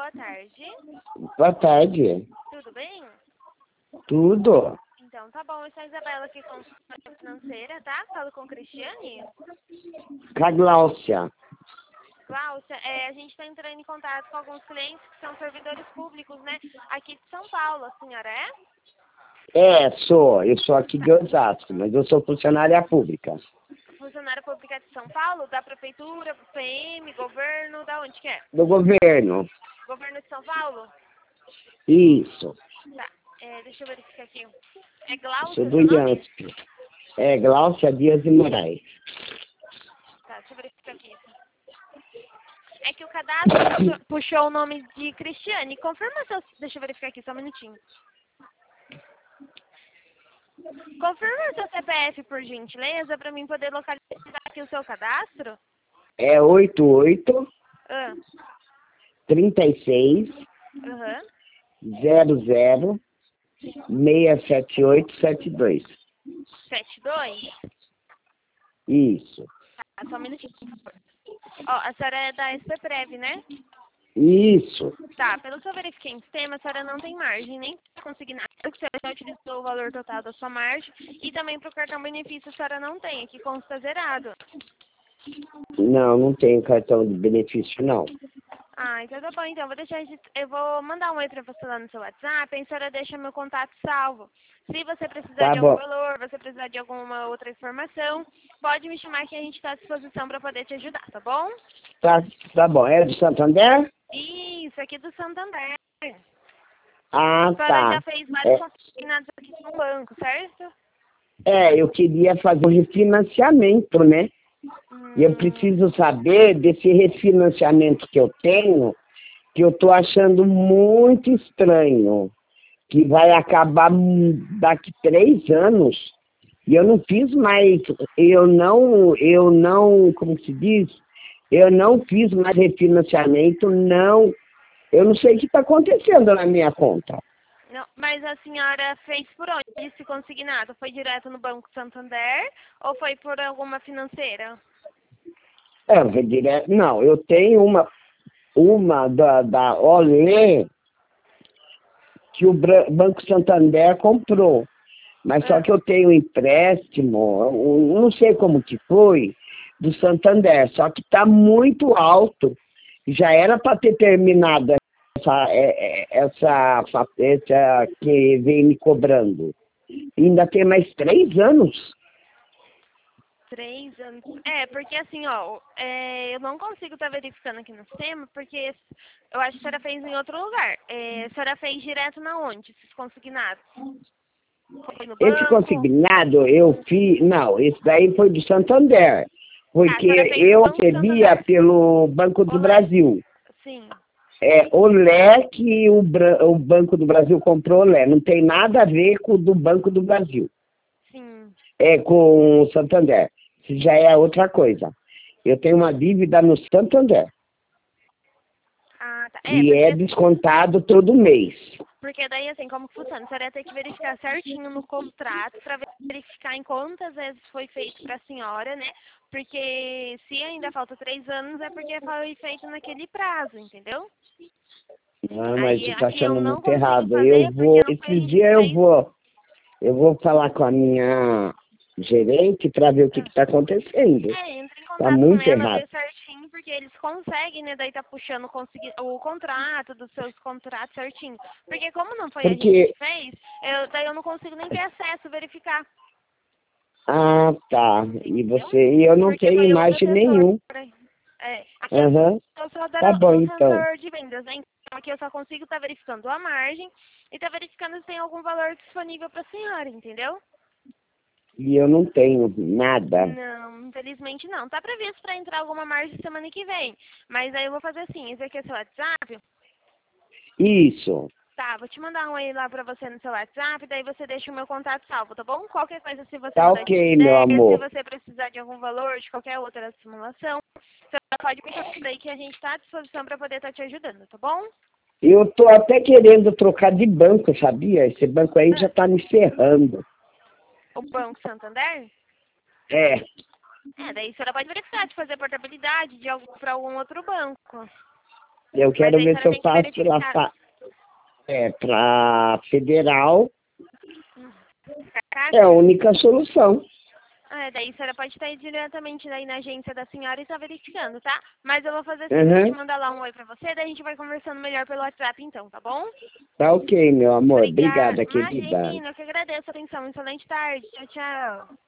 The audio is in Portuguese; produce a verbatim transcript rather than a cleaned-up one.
boa tarde. Boa tarde. Tudo bem? Tudo. Então, tá bom. Eu sou a Isabela aqui com a financeira, tá? Falo com Cristiane. Com a Gláucia. Gláucia, é, a gente está entrando em contato com alguns clientes que são servidores públicos, né? Aqui de São Paulo, a senhora é? É, sou. Eu sou aqui de Osasco, mas eu sou funcionária pública. Funcionária pública de São Paulo, da prefeitura, P M, governo, da onde que é? Do governo. Governo de São Paulo? Isso. Tá, é, deixa eu verificar aqui. É Sou Gláucia do seu nome? IANSP. É, Gláucia Dias de Moraes. Tá, deixa eu verificar aqui. É que o cadastro puxou, puxou o nome de Cristiane. Confirma seu... Deixa eu verificar aqui, só um minutinho. Confirma seu C P F, por gentileza, para mim poder localizar aqui o seu cadastro. É oito oito, Ah, trinta e seis, aham. zero zero, seis sete oito sete dois. sete dois? Isso. Tá, só um minutinho, por favor. Ó, a senhora é da S P Prev, né? Isso. Tá, pelo que eu verifiquei em sistema, a senhora não tem margem, nem consignado, que a senhora já utilizou o valor total da sua margem, e também para o cartão benefício a senhora não tem, aqui consta zerado. Não, não tenho cartão de benefício, não. Ah, então tá bom, então, vou deixar, regist- eu vou mandar um oi pra você lá no seu WhatsApp, a senhora deixa meu contato salvo. Se você precisar Tá de algum bom. valor, você precisar de alguma outra informação, pode me chamar que a gente está à disposição para poder te ajudar, tá bom? Tá, tá bom. É do Santander? Isso, aqui do Santander. Ah, A senhora já tá. fez vários É, consignados aqui no banco, certo? é, eu queria fazer um refinanciamento, né? E eu Hum, preciso saber desse refinanciamento que eu tenho, que eu tô achando muito estranho, que vai acabar hum, daqui três anos. E eu não fiz mais, eu não, eu não, como se diz? Eu não fiz mais refinanciamento, não. Eu não sei o que está acontecendo na minha conta. não, mas a senhora fez por onde esse consignado? Foi direto no Banco Santander ou foi por alguma financeira? É, eu vou direto. Não, eu tenho uma, uma da, da Olé que o Bra- Banco Santander comprou. Mas só Ah, que eu tenho um empréstimo, eu não sei como que foi, do Santander, só que está muito alto. Já era para ter terminado essa, é, é, essa, essa que vem me cobrando. Ainda tem mais três anos. três anos. É, porque assim, ó, é, eu não consigo estar verificando aqui no sistema, porque eu acho que a senhora fez em outro lugar. É, a senhora fez direto na onde, esses consignados? Foi no Esse banco? consignado eu fiz, não, esse daí foi do Santander, Ah, a porque senhora fez no eu Banco recebia Santander. pelo Banco do Olé. Brasil. Sim. É o leque e o, Bra- o Banco do Brasil comprou o Lé. Não tem nada a ver com o do Banco do Brasil. Sim. É com o Santander. Isso já é outra coisa. Eu tenho uma dívida no Santander. Ah, tá. É, E é porque, descontado todo mês. porque daí, assim, como que funciona? A senhora ia ter que verificar certinho no contrato para verificar em quantas vezes foi feito para a senhora, né? Porque se ainda falta três anos é porque foi feito naquele prazo, entendeu? Ah, mas Aí você está aqui eu achando não muito consigo errado. Eu fazer porque vou, não foi a esses gente que dias eu fez. vou, eu vou falar com a minha gerente para ver o que Ah. está acontecendo. É, entra em Está contato com muito ela, errado. vê certinho, porque eles conseguem, né, daí tá puxando consegui- o contrato dos seus contratos certinho. Porque como não foi a gente Porque, que fez, eu, daí eu não consigo nem ter acesso, verificar, ah, tá. E entendeu? você, e eu não Porque tenho foi outro imagem assessor. nenhum. É, aqui eu Aham. eu sou Tá da- bom, o então. sensor de vendas, né? Então aqui eu só consigo estar verificando a margem e tá verificando se tem algum valor disponível para a senhora, entendeu? E eu não tenho nada. Não, infelizmente não. Tá previsto para entrar alguma margem semana que vem. Mas aí eu vou fazer assim, esse aqui é seu WhatsApp. Isso. Tá, vou te mandar um aí lá pra você no seu WhatsApp, daí você deixa o meu contato salvo, tá bom? Qualquer coisa, se você Tá mudar de ok, meu ideia, se amor. você precisar de algum valor, de qualquer outra simulação, você pode me chamar daí que a gente tá à disposição pra poder estar te ajudando, tá bom? Eu tô até querendo trocar de banco, sabia? Esse banco aí já Ah, tá me ferrando. o Banco Santander? É. É, daí você pode verificar de fazer portabilidade de algum, pra algum outro banco. Eu Mas quero aí a ver se senhora eu tem que faço pela verificar. fa- é, pra federal. É a Caixa? única solução. É, daí a senhora pode estar aí diretamente daí na agência da senhora e estar verificando, tá? Mas eu vou fazer assim, vou te Uhum. mandar lá um oi pra você, daí a gente vai conversando melhor pelo WhatsApp então, tá bom? Tá ok, meu amor. Obrigada. Obrigada, querida. Imagina, eu que agradeço a atenção. Excelente tarde. Tchau, tchau.